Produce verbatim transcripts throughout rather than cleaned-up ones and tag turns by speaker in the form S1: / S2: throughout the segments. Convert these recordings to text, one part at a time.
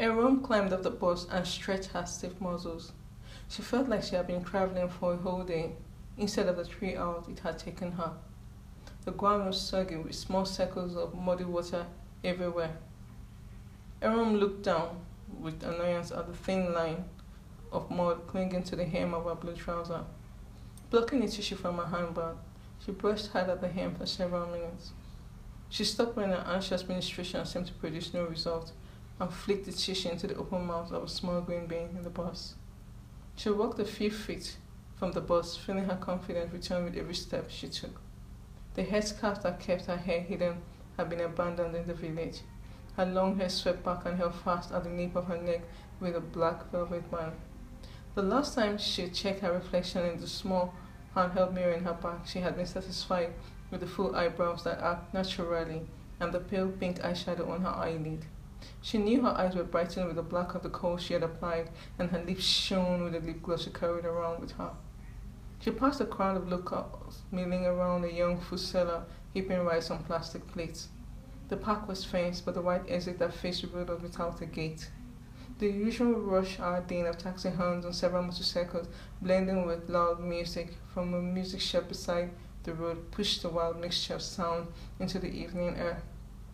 S1: Aaron climbed off the bus and stretched her stiff muscles. She felt like she had been traveling for a whole day, instead of the three hours it had taken her. The ground was soggy with small circles of muddy water everywhere. Aaron looked down with annoyance at the thin line of mud clinging to the hem of her blue trouser. Plucking a tissue from her handbag, she brushed hard at the hem for several minutes. She stopped when her anxious ministration seemed to produce no result and flicked the tissue into the open mouth of a small green bean in the bus. She walked a few feet from the bus, feeling her confidence return with every step she took. The headscarf that kept her hair hidden had been abandoned in the village. Her long hair swept back and held fast at the nape of her neck with a black velvet band. The last time she checked her reflection in the small handheld mirror in her bag, she had been satisfied with the full eyebrows that arched naturally and the pale pink eyeshadow on her eyelid. She knew her eyes were brightened with the black of the kohl she had applied, and her lips shone with the lip gloss she carried around with her. She passed a crowd of locals milling around a young food seller heaping rice on plastic plates. The park was fenced, but the white exit that faced the road was without a gate. The usual rush hour din of taxi horns on several motorcycles, blending with loud music from a music shop beside the road, pushed the wild mixture of sound into the evening air.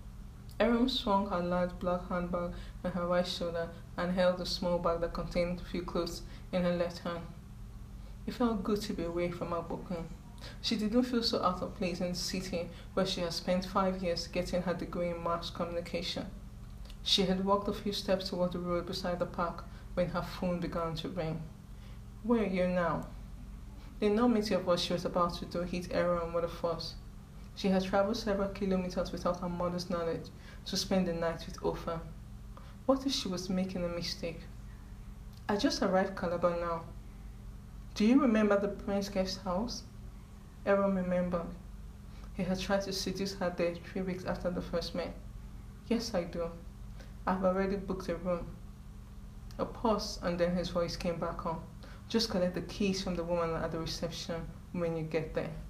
S1: Erin swung her large black handbag on her right shoulder and held a small bag that contained a few clothes in her left hand. It felt good to be away from her booking. She didn't feel so out of place in the city where she had spent five years getting her degree in mass communication. She had walked a few steps toward the road beside the park when her phone began to ring. Where are you now? The enormity of what she was about to do hit Erin with a force. She had traveled several kilometers without her mother's knowledge to spend the night with Ofer. What if she was making a mistake? I just arrived Calabar now. Do you remember the Prince Guest House? Erin remembered. He had tried to seduce her there three weeks after the first met. Yes, I do. I've already booked a room. A pause, and then his voice came back on. Just collect the keys from the woman at the reception when you get there.